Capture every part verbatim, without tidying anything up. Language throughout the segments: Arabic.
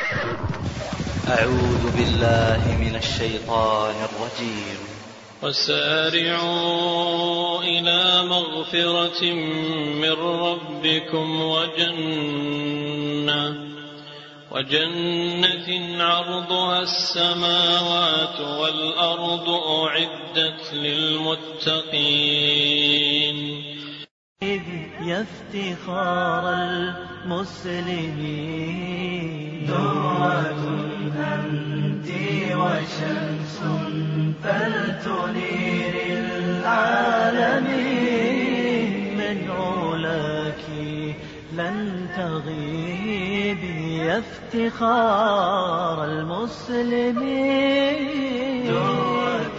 أعوذ بالله من الشيطان الرجيم. وسارعوا إلى مغفرة من ربكم وجنة وجنة عرضها السماوات والأرض أعدت للمتقين. يا افتخار المسلمين درة أنت وشمس فلتنير العالمين من علاك لن تغيبي يا افتخار المسلمين درة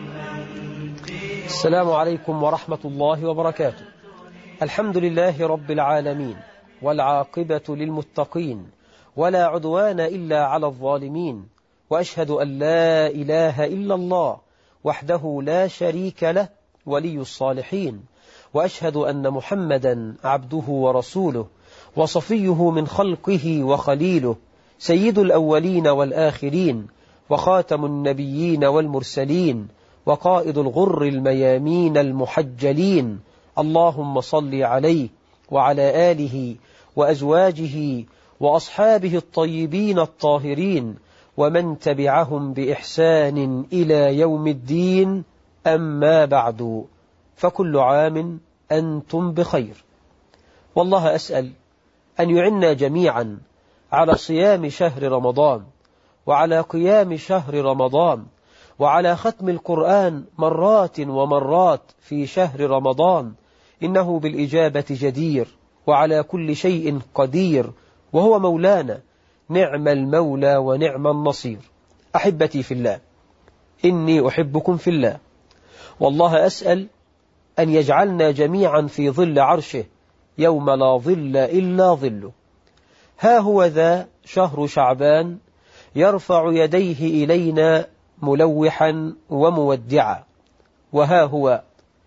أنت. السلام عليكم ورحمة الله وبركاته. الحمد لله رب العالمين، والعاقبة للمتقين، ولا عدوان إلا على الظالمين، وأشهد أن لا إله إلا الله وحده لا شريك له ولي الصالحين، وأشهد أن محمدا عبده ورسوله وصفيه من خلقه وخليله، سيد الأولين والآخرين، وخاتم النبيين والمرسلين، وقائد الغر الميامين المحجلين. اللهم صل عليه وعلى آله وأزواجه وأصحابه الطيبين الطاهرين ومن تبعهم بإحسان إلى يوم الدين. أما بعد، فكل عام أنتم بخير. والله أسأل أن يعنا جميعا على صيام شهر رمضان، وعلى قيام شهر رمضان، وعلى ختم القرآن مرات ومرات في شهر رمضان، إنه بالإجابة جدير وعلى كل شيء قدير، وهو مولانا، نعم المولى ونعم النصير. أحبتي في الله، إني أحبكم في الله، والله أسأل أن يجعلنا جميعا في ظل عرشه يوم لا ظل إلا ظله. ها هو ذا شهر شعبان يرفع يديه إلينا ملوحا ومودعا، وها هو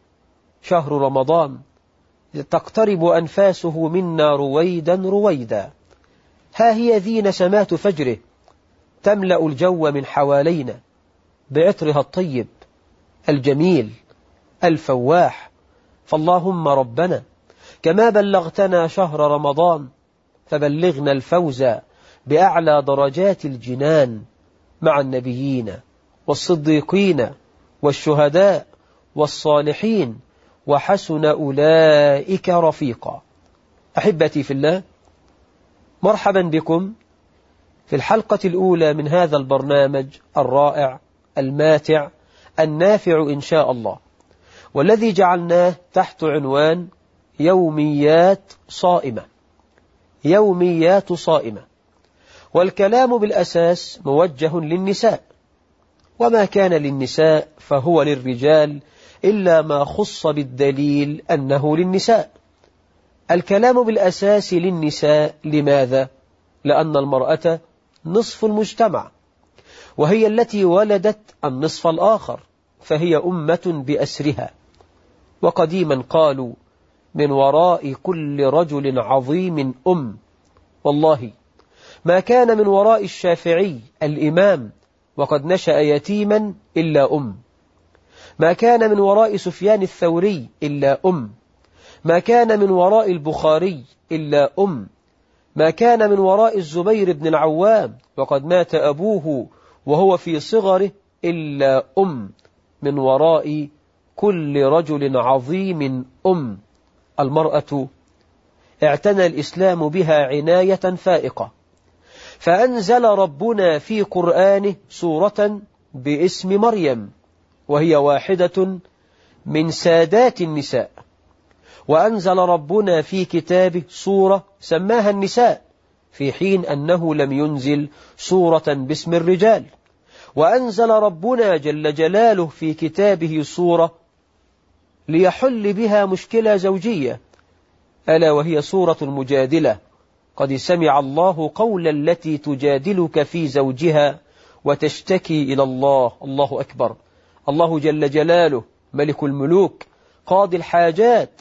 شهر رمضان تقترب أنفاسه منا رويدا رويدا. ها هي ذي نسمات فجره تملأ الجو من حوالينا بعطرها الطيب الجميل الفواح. فاللهم ربنا كما بلغتنا شهر رمضان فبلغنا الفوز بأعلى درجات الجنان مع النبيين والصديقين والشهداء والصالحين، وحسن أولئك رفيقا. أحبتي في الله، مرحبا بكم في الحلقة الأولى من هذا البرنامج الرائع الماتع النافع إن شاء الله، والذي جعلناه تحت عنوان يوميات صائمة. يوميات صائمة، والكلام بالأساس موجه للنساء، وما كان للنساء فهو للرجال إلا ما خص بالدليل أنه للنساء. الكلام بالأساس للنساء. لماذا؟ لأن المرأة نصف المجتمع، وهي التي ولدت النصف الآخر، فهي أمة بأسرها. وقديما قالوا من وراء كل رجل عظيم أم. والله ما كان من وراء الشافعي الإمام وقد نشأ يتيما إلا أم، ما كان من وراء سفيان الثوري إلا أم، ما كان من وراء البخاري إلا أم، ما كان من وراء الزبير بن العوام وقد مات أبوه وهو في صغره إلا أم. من وراء كل رجل عظيم أم. المرأة اعتنى الإسلام بها عناية فائقة، فأنزل ربنا في قرآنه سورة باسم مريم، وهي واحدة من سادات النساء. وأنزل ربنا في كتابه سورة سماها النساء، في حين أنه لم ينزل سورة باسم الرجال. وأنزل ربنا جل جلاله في كتابه سورة ليحل بها مشكلة زوجية، ألا وهي سورة المجادلة. قد سمع الله قول التي تجادلك في زوجها وتشتكي إلى الله. الله أكبر. الله جل جلاله ملك الملوك قاضي الحاجات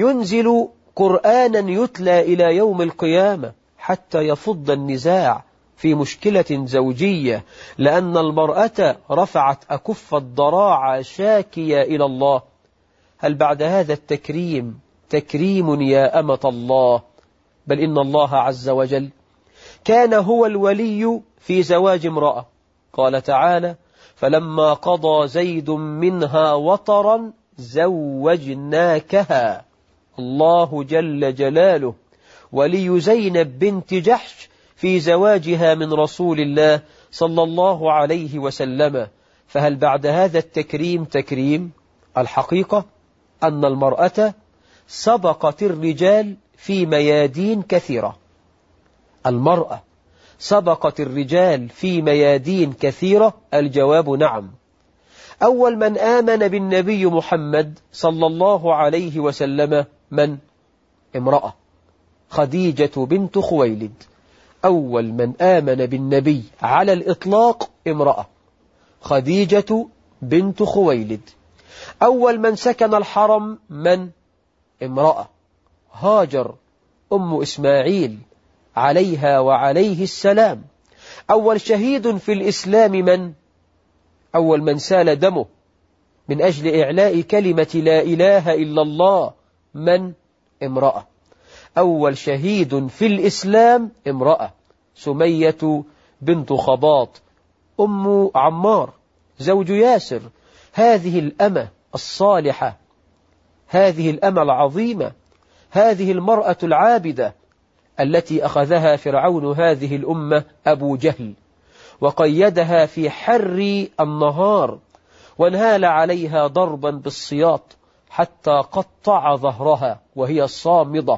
ينزل قرآنا يتلى إلى يوم القيامة حتى يفض النزاع في مشكلة زوجية لأن المرأة رفعت أكف الضراعة شاكية إلى الله، هل بعد هذا التكريم تكريم يا أمة الله؟ بل إن الله عز وجل كان هو الولي في زواج امرأة، قال تعالى: فلما قضى زيد منها وطرا زوجناكها. الله جل جلاله ولي زينب بنت جحش في زواجها من رسول الله صلى الله عليه وسلم، فهل بعد هذا التكريم تكريم؟ الحقيقة أن المرأة سبقت الرجال في ميادين كثيرة. المرأة سبقت الرجال في ميادين كثيرة. الجواب نعم. أول من آمن بالنبي محمد صلى الله عليه وسلم من؟ امرأة، خديجة بنت خويلد. أول من آمن بالنبي على الإطلاق امرأة، خديجة بنت خويلد. أول من سكن الحرم من؟ امرأة، هاجر أم إسماعيل عليها وعليه السلام. أول شهيد في الإسلام من؟ أول من سال دمه من أجل إعلاء كلمة لا إله إلا الله من؟ امرأة. أول شهيد في الإسلام امرأة، سمية بنت خباط أم عمار زوج ياسر. هذه الأمة الصالحة، هذه الأمة العظيمة، هذه المرأة العابدة التي أخذها فرعون هذه الأمة أبو جهل وقيدها في حر النهار وانهال عليها ضربا بالسياط حتى قطع ظهرها وهي صامدة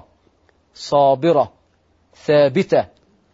صابرة ثابتة.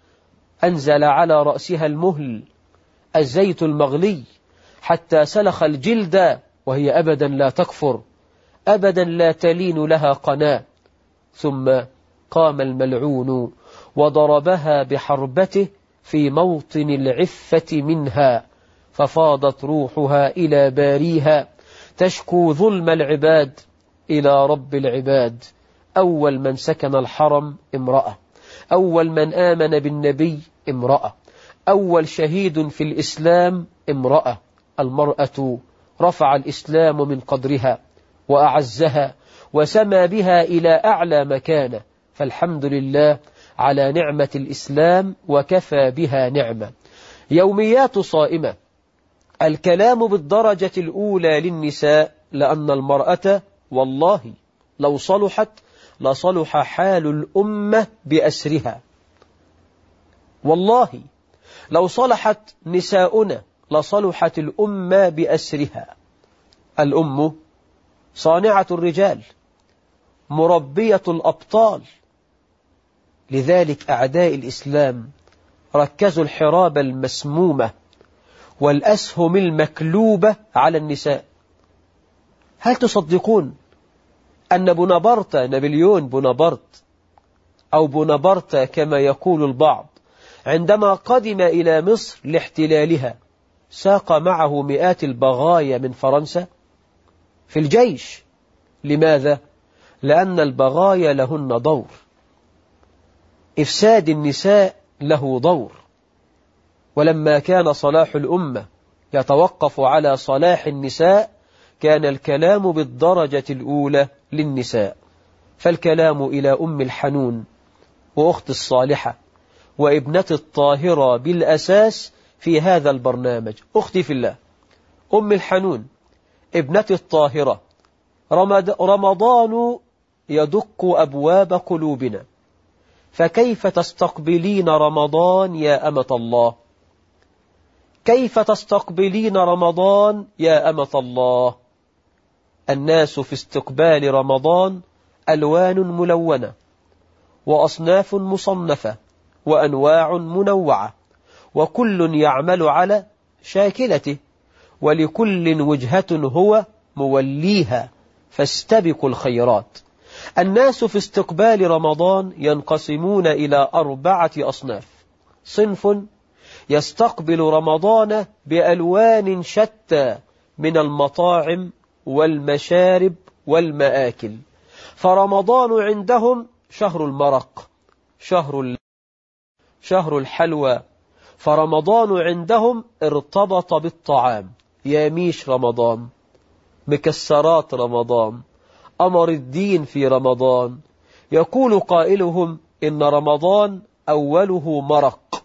أنزل على رأسها المهل الزيت المغلي حتى سلخ الجلد وهي أبدا لا تكفر، أبدا لا تلين لها قناة. ثم قام الملعون وضربها بحربته في موطن العفة منها، ففاضت روحها إلى باريها تشكو ظلم العباد إلى رب العباد. أول من سكن الحرم امرأة، أول من آمن بالنبي امرأة، أول شهيد في الإسلام امرأة. المرأة رفع الإسلام من قدرها وأعزها وسمى بها إلى أعلى مكانة، فالحمد لله على نعمة الإسلام وكفى بها نعمة. يوميات صائمة. الكلام بالدرجة الأولى للنساء، لأن المرأة والله لو صلحت لصلح حال الأمة بأسرها. والله لو صلحت نساؤنا لصلحت الأمة بأسرها. الأم صانعة الرجال، مربية الأبطال. لذلك أعداء الإسلام ركزوا الحراب المسمومة والأسهم المكلوبة على النساء. هل تصدقون أن بونابرت، نابليون بونابرت أو بونابرت كما يقول البعض، عندما قدم إلى مصر لاحتلالها ساق معه مئات البغايا من فرنسا في الجيش؟ لماذا؟ لأن البغايا لهن دور، إفساد النساء له دور. ولما كان صلاح الأمة يتوقف على صلاح النساء كان الكلام بالدرجة الأولى للنساء. فالكلام إلى أم الحنون وأخت الصالحة وابنة الطاهرة بالأساس في هذا البرنامج. أختي في الله، أم الحنون، ابنة الطاهرة، رمضان يدق أبواب قلوبنا، فكيف تستقبلين رمضان يا أمة الله؟ كيف تستقبلين رمضان يا أمة الله؟ الناس في استقبال رمضان ألوان ملونة وأصناف مصنفة وأنواع منوعة، وكل يعمل على شاكلته، ولكل وجهة هو موليها، فاستبقوا الخيرات. الناس في استقبال رمضان ينقسمون إلى أربعة أصناف. صنف يستقبل رمضان بألوان شتى من المطاعم والمشارب والمآكل، فرمضان عندهم شهر المرق، شهر شهر الحلوى، فرمضان عندهم ارتبط بالطعام، ياميش رمضان، مكسرات رمضان، أمر الدين في رمضان. يقول قائلهم إن رمضان أوله مرق،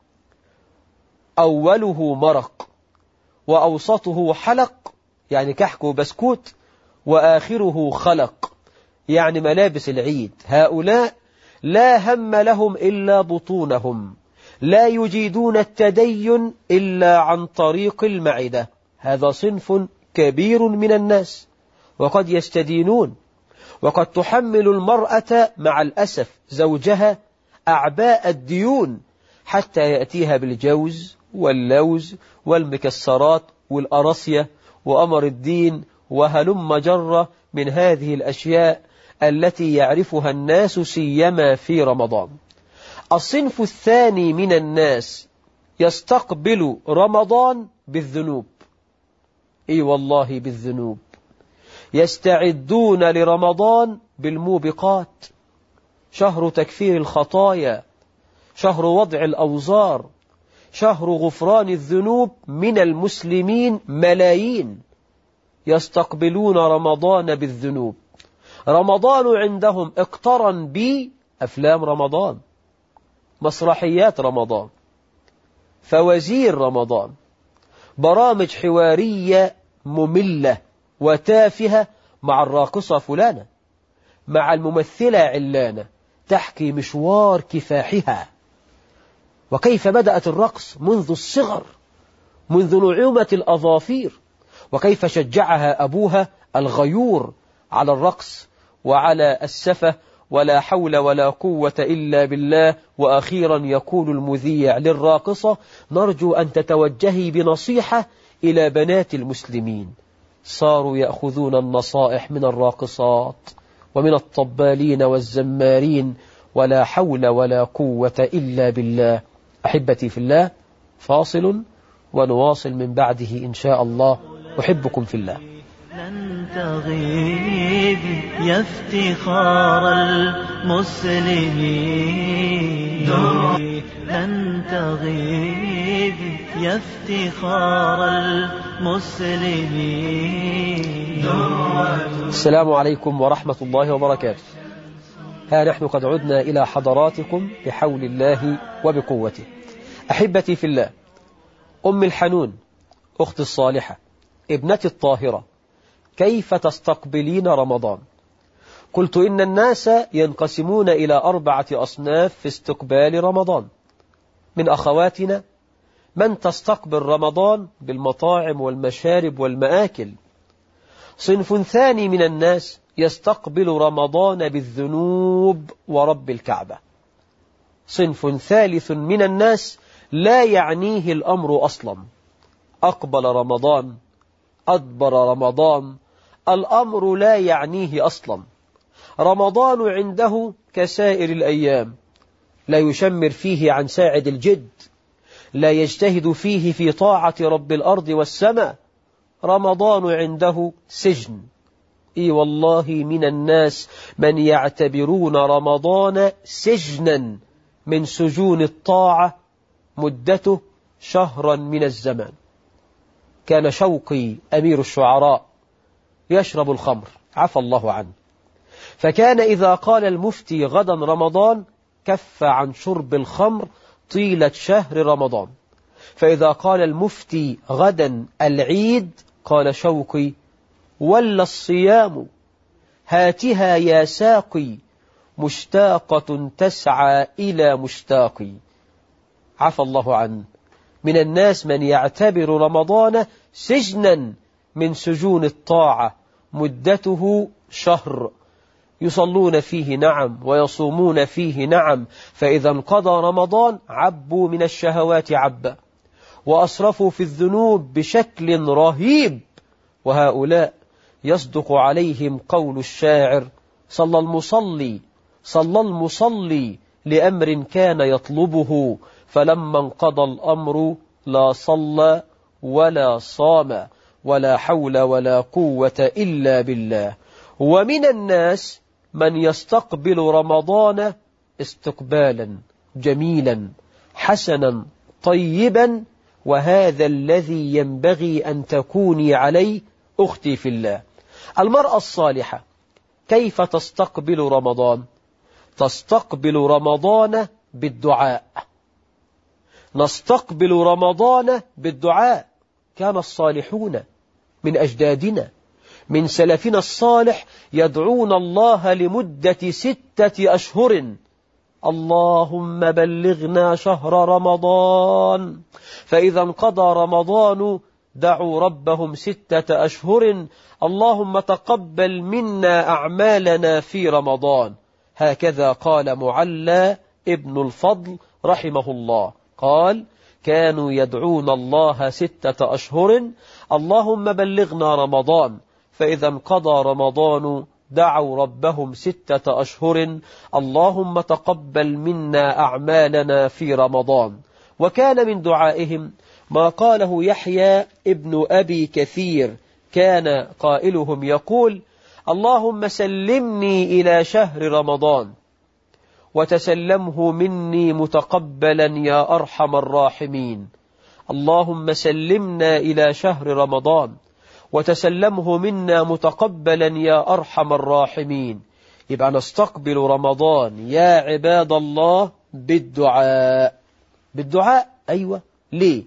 أوله مرق وأوسطه حلق يعني كحك وبسكوت، وآخره خلق يعني ملابس العيد. هؤلاء لا هم لهم إلا بطونهم، لا يجيدون التدين إلا عن طريق المعدة. هذا صنف كبير من الناس، وقد يستدينون، وقد تحمل المرأة مع الأسف زوجها أعباء الديون حتى يأتيها بالجوز واللوز والمكسرات والأرصية وأمر الدين وهلم جرة من هذه الأشياء التي يعرفها الناس سيما في رمضان. الصنف الثاني من الناس يستقبل رمضان بالذنوب، اي والله بالذنوب. يستعدون لرمضان بالموبقات، شهر تكفير الخطايا، شهر وضع الأوزار، شهر غفران الذنوب من المسلمين ملايين. يستقبلون رمضان بالذنوب. رمضان عندهم اقترن بأفلام رمضان، مسرحيات رمضان، فوازير رمضان، برامج حوارية مملة وتافهة مع الراقصة فلانة، مع الممثلة علانة، تحكي مشوار كفاحها وكيف بدأت الرقص منذ الصغر، منذ نعومة الأظافير، وكيف شجعها أبوها الغيور على الرقص وعلى السفة، ولا حول ولا قوة إلا بالله. وأخيرا يقول المذيع للراقصة: نرجو أن تتوجهي بنصيحة إلى بنات المسلمين. صاروا يأخذون النصائح من الراقصات ومن الطبالين والزمارين، ولا حول ولا قوة إلا بالله. أحبتي في الله، فاصل ونواصل من بعده إن شاء الله. أحبكم في الله. لن تغيب يا افتخار المسلمين، لن تغيب يا افتخار المسلمين. السلام عليكم ورحمة الله وبركاته. ها نحن قد عدنا إلى حضراتكم بحول الله وبقوته. أحبتي في الله، أم الحنون، أختي الصالحة، ابنتي الطاهرة، كيف تستقبلين رمضان؟ قلت إن الناس ينقسمون إلى أربعة أصناف في استقبال رمضان. من أخواتنا من تستقبل رمضان بالمطاعم والمشارب والمآكل. صنف ثاني من الناس يستقبل رمضان بالذنوب ورب الكعبة. صنف ثالث من الناس لا يعنيه الأمر أصلا، أقبل رمضان، أدبر رمضان، الأمر لا يعنيه أصلا. رمضان عنده كسائر الأيام، لا يشمر فيه عن ساعد الجد، لا يجتهد فيه في طاعة رب الأرض والسماء. رمضان عنده سجن. إي والله من الناس من يعتبرون رمضان سجنا من سجون الطاعة مدته شهرا من الزمان. كان شوقي أمير الشعراء يشرب الخمر عفى الله عنه، فكان إذا قال المفتي غدا رمضان كف عن شرب الخمر طيلة شهر رمضان. فإذا قال المفتي غدا العيد قال شوقي: ولا الصيام هاتها يا ساقي، مشتاقة تسعى إلى مشتاقي. عفى الله عنه. من الناس من يعتبر رمضان سجنا من سجون الطاعة مدته شهر، يصلون فيه نعم ويصومون فيه نعم، فإذا انقضى رمضان عبوا من الشهوات عبا وأسرفوا في الذنوب بشكل رهيب. وهؤلاء يصدق عليهم قول الشاعر: صلى المصلي صلى المصلي لأمر كان يطلبه، فلما انقضى الأمر لا صلى ولا صام، ولا حول ولا قوة إلا بالله. ومن الناس من يستقبل رمضان استقبالا جميلا حسنا طيبا، وهذا الذي ينبغي أن تكوني عليه أختي في الله. المرأة الصالحة كيف تستقبل رمضان؟ تستقبل رمضان بالدعاء. نستقبل رمضان بالدعاء. كان الصالحون من أجدادنا من سلفنا الصالح يدعون الله لمدة ستة أشهر: اللهم بلغنا شهر رمضان. فإذا انقضى رمضان دعوا ربهم ستة أشهر: اللهم تقبل منا أعمالنا في رمضان. هكذا قال معلى ابن الفضل رحمه الله، قال: كانوا يدعون الله ستة أشهر: اللهم بلغنا رمضان. فإذا انقضى رمضان دعوا ربهم ستة أشهر: اللهم تقبل منا أعمالنا في رمضان. وكان من دعائهم ما قاله يحيى ابن أبي كثير، كان قائلهم يقول: اللهم سلمني إلى شهر رمضان وتسلمه مني متقبلا يا أرحم الراحمين. اللهم سلمنا إلى شهر رمضان وتسلمه منا متقبلا يا أرحم الراحمين. يبقى نستقبل رمضان يا عباد الله بالدعاء. بالدعاء، أيوة. ليه؟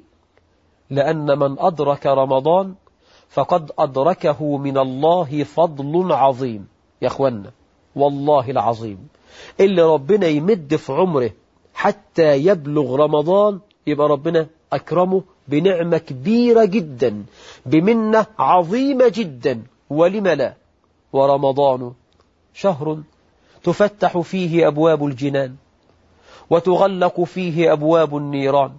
لأن من أدرك رمضان فقد أدركه من الله فضل عظيم. يا أخوانا، والله العظيم اللي ربنا يمد في عمره حتى يبلغ رمضان يبقى ربنا أكرمه بنعمة كبيرة جدا، بمنة عظيمة جدا. ولم لا؟ ورمضان شهر تفتح فيه أبواب الجنان، وتغلق فيه أبواب النيران،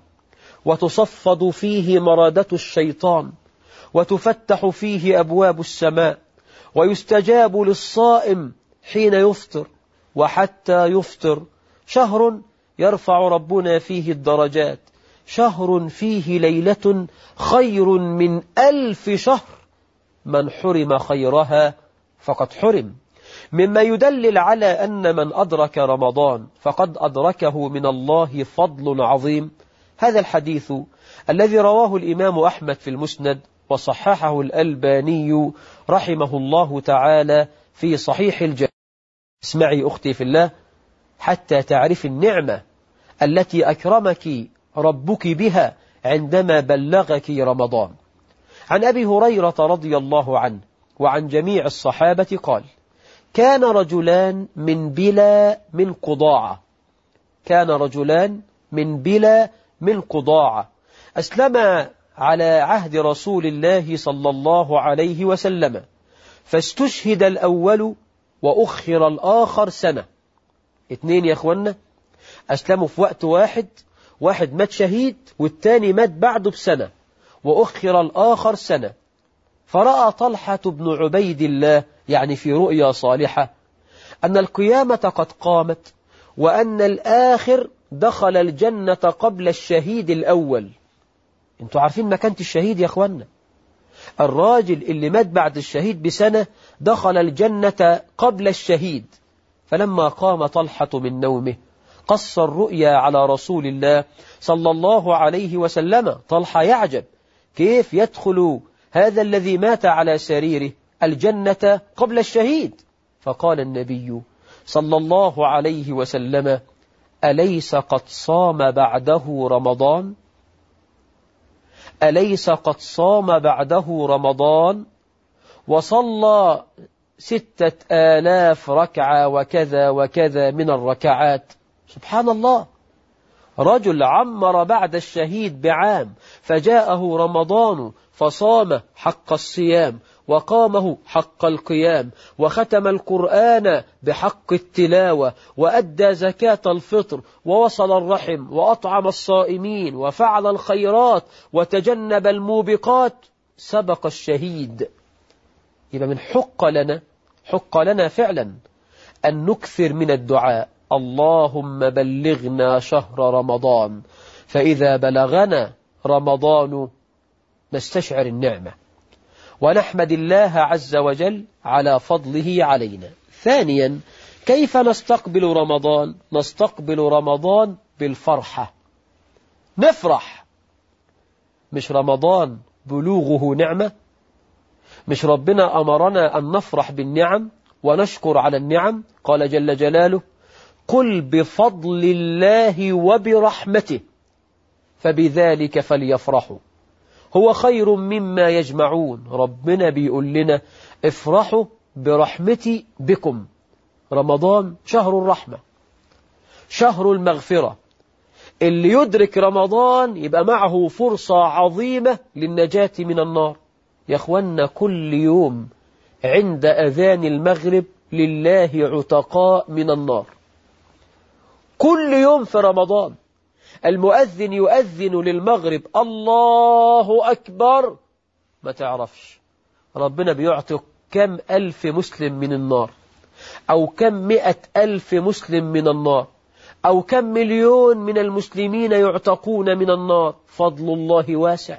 وتصفد فيه مردة الشيطان، وتفتح فيه أبواب السماء، ويستجاب للصائم حين يفطر وحتى يفطر. شهر يرفع ربنا فيه الدرجات، شهر فيه ليلة خير من ألف شهر. من حرم خيرها فقد حرم. مما يدلل على أن من أدرك رمضان فقد أدركه من الله فضل عظيم هذا الحديث الذي رواه الإمام أحمد في المسند وصححه الألباني رحمه الله تعالى في صحيح الجامع. اسمعي أختي في الله حتى تعرف النعمة التي أكرمك ربك بها عندما بلغك رمضان. عن أبي هريرة رضي الله عنه وعن جميع الصحابة قال: كان رجلان من بلا من قضاعة كان رجلان من بلا من قضاعة أسلما على عهد رسول الله صلى الله عليه وسلم، فاستشهد الأول وأخر الآخر سنة. اتنين يا أخوانا أسلموا في وقت واحد، واحد مات شهيد والتاني مات بعده بسنة، وأخر الآخر سنة. فرأى طلحة بن عبيد الله يعني في رؤيا صالحة أن القيامة قد قامت، وأن الآخر دخل الجنة قبل الشهيد الأول. انتوا عارفين مكانة الشهيد يا أخوانا؟ الراجل اللي مات بعد الشهيد بسنة دخل الجنة قبل الشهيد. فلما قام طلحة من نومه قص الرؤيا على رسول الله صلى الله عليه وسلم. طلحة يعجب كيف يدخل هذا الذي مات على سريره الجنة قبل الشهيد. فقال النبي صلى الله عليه وسلم: أليس قد صام بعده رمضان؟ أليس قد صام بعده رمضان وصلى ستة آلاف ركعة وكذا وكذا من الركعات؟ سبحان الله، رجل عمر بعد الشهيد بعام فجاءه رمضان فصام حق الصيام وقامه حق القيام، وختم القرآن بحق التلاوة، وأدى زكاة الفطر، ووصل الرحم، وأطعم الصائمين، وفعل الخيرات، وتجنب الموبقات، سبق الشهيد. يبقى من حق لنا حق لنا فعلا أن نكثر من الدعاء: اللهم بلغنا شهر رمضان. فإذا بلغنا رمضان نستشعر النعمة ونحمد الله عز وجل على فضله علينا. ثانيا، كيف نستقبل رمضان؟ نستقبل رمضان بالفرحة. نفرح. مش رمضان بلوغه نعمة؟ مش ربنا أمرنا أن نفرح بالنعم ونشكر على النعم؟ قال جل جلاله: قل بفضل الله وبرحمته فبذلك فليفرحوا هو خير مما يجمعون. ربنا بيقول لنا افرحوا برحمتي بكم. رمضان شهر الرحمة، شهر المغفرة. اللي يدرك رمضان يبقى معه فرصة عظيمة للنجاة من النار. يا أخوانا، كل يوم عند أذان المغرب لله عتقاء من النار. كل يوم في رمضان المؤذن يؤذن للمغرب الله أكبر، ما تعرفش ربنا بيعتق كم ألف مسلم من النار، أو كم مئة ألف مسلم من النار، أو كم مليون من المسلمين يعتقون من النار. فضل الله واسع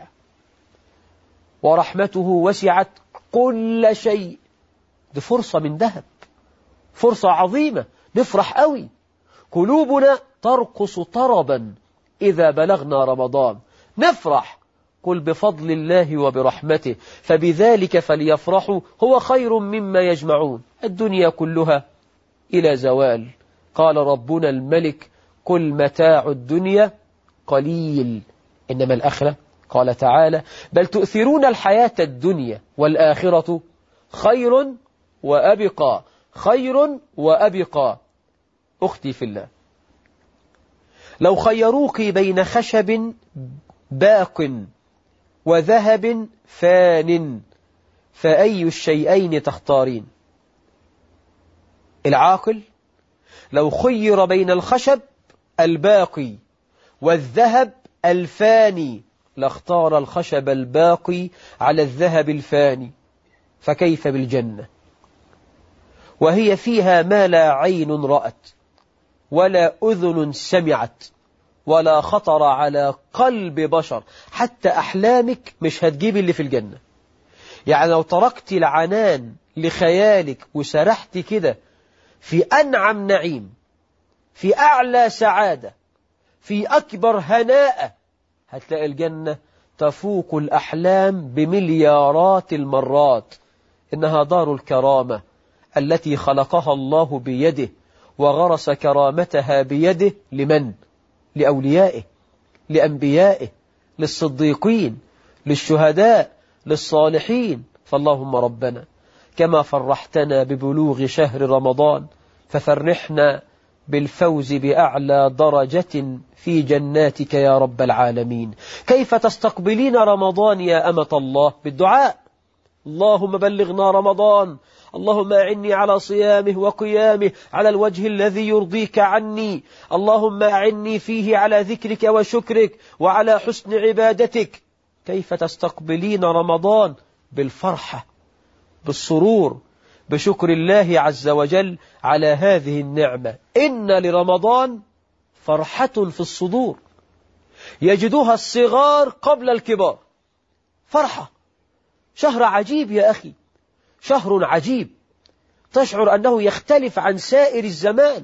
ورحمته وسعت كل شيء. دي فرصة من ذهب، فرصة عظيمة، نفرح قوي. قلوبنا ترقص طربا إذا بلغنا رمضان. نفرح. قل بفضل الله وبرحمته فبذلك فليفرحوا هو خير مما يجمعون. الدنيا كلها إلى زوال. قال ربنا الملك: قل متاع الدنيا قليل إنما الآخرة، قال تعالى: بل تؤثرون الحياة الدنيا والآخرة خير وأبقى. خير وأبقى. أختي في الله، لو خيروك بين خشب باق وذهب فان فأي الشيئين تختارين؟ العاقل لو خير بين الخشب الباقي والذهب الفاني لاختار الخشب الباقي على الذهب الفاني. فكيف بالجنة وهي فيها ما لا عين رأت ولا أذن سمعت ولا خطر على قلب بشر؟ حتى أحلامك مش هتجيب اللي في الجنة. يعني لو تركت العنان لخيالك وسرحت كده في أنعم نعيم، في أعلى سعادة، في أكبر هناء، هتلاقي الجنة تفوق الأحلام بمليارات المرات. إنها دار الكرامة التي خلقها الله بيده وغرس كرامتها بيده. لمن؟ لأوليائه، لأنبيائه، للصديقين، للشهداء، للصالحين. فاللهم ربنا كما فرحتنا ببلوغ شهر رمضان ففرحنا بالفوز بأعلى درجة في جناتك يا رب العالمين. كيف تستقبلين رمضان يا أمة الله؟ بالدعاء. اللهم بلغنا رمضان، اللهم أعني على صيامه وقيامه على الوجه الذي يرضيك عني، اللهم أعني فيه على ذكرك وشكرك وعلى حسن عبادتك. كيف تستقبلين رمضان؟ بالفرحة، بالسرور، بشكر الله عز وجل على هذه النعمة. إن لرمضان فرحة في الصدور يجدها الصغار قبل الكبار. فرحة. شهر عجيب يا أخي، شهر عجيب، تشعر أنه يختلف عن سائر الزمان.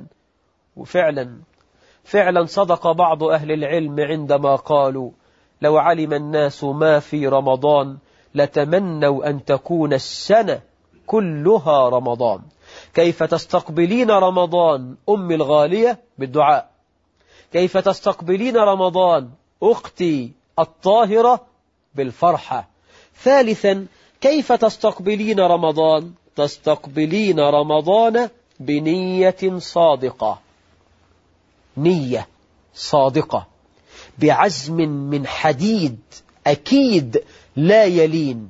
وفعلا فعلا صدق بعض أهل العلم عندما قالوا: لو علم الناس ما في رمضان لتمنوا أن تكون السنة كلها رمضان. كيف تستقبلين رمضان أم الغالية؟ بالدعاء. كيف تستقبلين رمضان أختي الطاهرة؟ بالفرحة. ثالثا، كيف تستقبلين رمضان؟ تستقبلين رمضان بنية صادقة. نية صادقة بعزم من حديد أكيد لا يلين.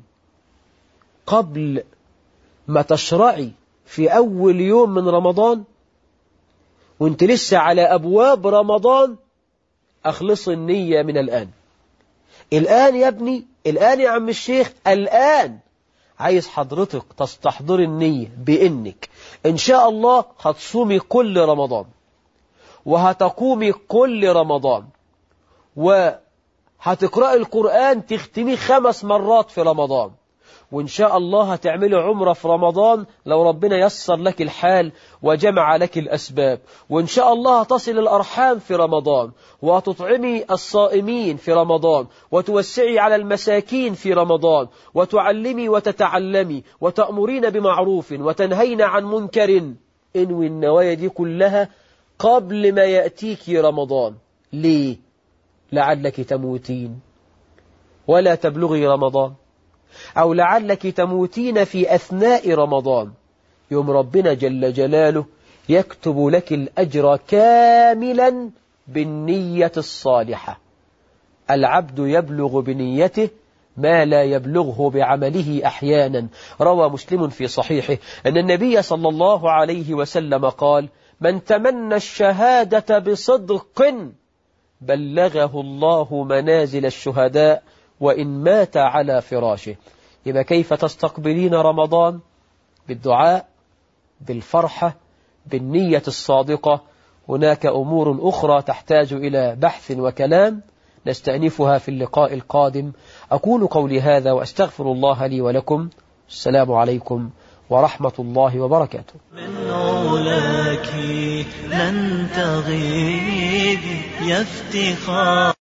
قبل ما تشرعي في أول يوم من رمضان وانت لسه على أبواب رمضان، أخلص النية من الآن. الآن يا ابني، الآن يا عم الشيخ، الآن عايز حضرتك تستحضر النية بإنك إن شاء الله هتصومي كل رمضان وهتقومي كل رمضان وهتقرأي القرآن تختمي خمس مرات في رمضان وإن شاء الله هتعملي عمرة في رمضان لو ربنا يسر لك الحال وجمع لك الأسباب، وإن شاء الله تصل الأرحام في رمضان، وتطعمي الصائمين في رمضان، وتوسعي على المساكين في رمضان، وتعلمي وتتعلمي، وتأمرين بمعروف وتنهين عن منكر. انوي النوايا دي كلها قبل ما يأتيك رمضان. ليه؟ لعلك تموتين ولا تبلغي رمضان، أو لعلك تموتين في أثناء رمضان، يوم ربنا جل جلاله يكتب لك الأجر كاملا بالنية الصالحة. العبد يبلغ بنيته ما لا يبلغه بعمله أحيانا. روى مسلم في صحيحه أن النبي صلى الله عليه وسلم قال: من تمنى الشهادة بصدق بلغه الله منازل الشهداء وإن مات على فراشه. إذا كيف تستقبلين رمضان؟ بالدعاء، بالفرحة، بالنية الصادقة. هناك أمور أخرى تحتاج إلى بحث وكلام نستأنفها في اللقاء القادم. أقول قولي هذا وأستغفر الله لي ولكم. السلام عليكم ورحمة الله وبركاته. من علاك لن تغيب يا افتخار